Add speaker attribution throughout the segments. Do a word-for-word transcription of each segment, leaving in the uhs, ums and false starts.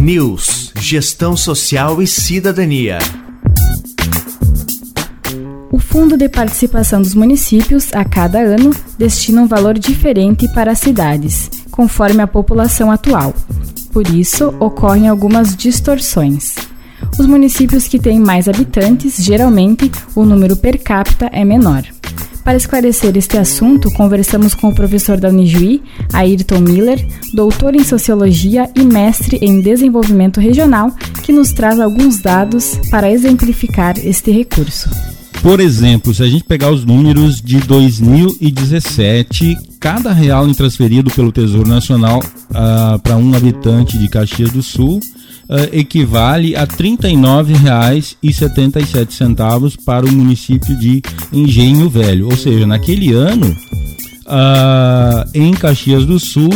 Speaker 1: News, Gestão Social e Cidadania.
Speaker 2: O Fundo de Participação dos Municípios, a cada ano, destina um valor diferente para as cidades, conforme a população atual. Por isso, ocorrem algumas distorções. Os municípios que têm mais habitantes, geralmente, o número per capita é menor. Para esclarecer este assunto, conversamos com o professor da Unijuí, Ayrton Miller, doutor em Sociologia e mestre em Desenvolvimento Regional, que nos traz alguns dados para exemplificar este recurso.
Speaker 3: Por exemplo, se a gente pegar os números de dois mil e dezessete, cada real transferido pelo Tesouro Nacional uh, para um habitante de Caxias do Sul Uh, equivale a trinta e nove reais e setenta e sete centavos para o município de Engenho Velho. Ou seja, naquele ano, uh, em Caxias do Sul,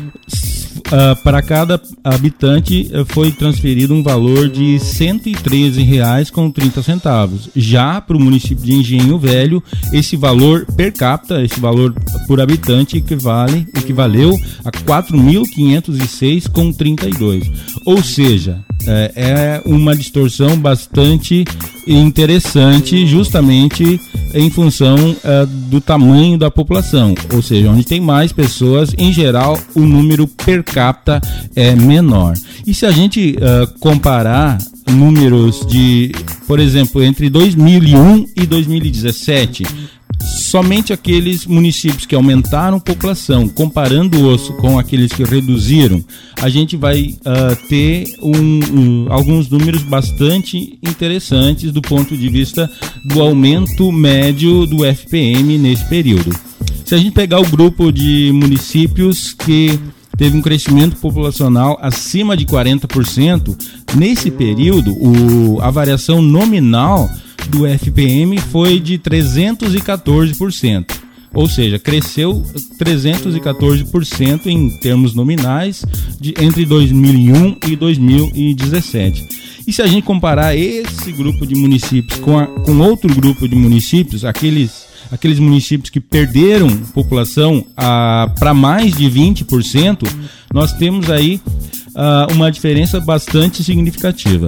Speaker 3: uh, para cada habitante uh, foi transferido um valor de cento e treze reais e trinta centavos. Já para o município de Engenho Velho, esse valor per capita, esse valor por habitante equivale, equivaleu a quatro mil quinhentos e seis reais e trinta e dois centavos. Ou seja, é, é uma distorção bastante interessante, justamente em função uh, do tamanho da população. Ou seja, onde tem mais pessoas, em geral, o número per capita é menor. E se a gente uh, comparar números de, por exemplo, entre dois mil e um e dois mil e dezessete, somente aqueles municípios que aumentaram a população, comparando-os com aqueles que reduziram, a gente vai uh, ter um, um, alguns números bastante interessantes do ponto de vista do aumento médio do F P M nesse período. Se a gente pegar o grupo de municípios que teve um crescimento populacional acima de quarenta por cento, nesse período o, a variação nominal do F P M foi de trezentos e quatorze por cento, ou seja, cresceu trezentos e quatorze por cento em termos nominais de, entre dois mil e um e dois mil e dezessete. E se a gente comparar esse grupo de municípios com, a, com outro grupo de municípios, aqueles, aqueles municípios que perderam população para mais de vinte por cento, nós temos aí uh, uma diferença bastante significativa.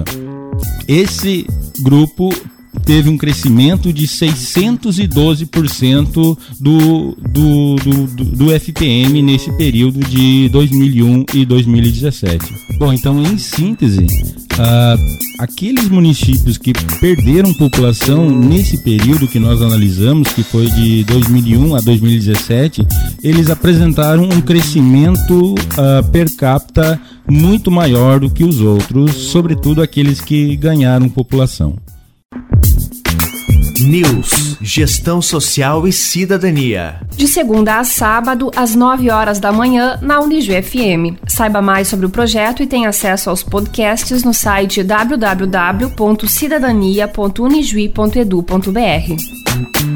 Speaker 3: Esse grupo teve um crescimento de seiscentos e doze por cento do, do, do, do, do F P M nesse período de dois mil e um e dois mil e dezessete. Bom, então, em síntese, uh, aqueles municípios que perderam população nesse período que nós analisamos, que foi de dois mil e um a dois mil e dezessete, eles apresentaram um crescimento uh, per capita muito maior do que os outros, sobretudo aqueles que ganharam população.
Speaker 1: News, Gestão Social e Cidadania.
Speaker 4: De segunda a sábado, às nove horas da manhã, na Unijuí F M. Saiba mais sobre o projeto e tenha acesso aos podcasts no site w w w ponto cidadania ponto unijuí ponto edu ponto b r.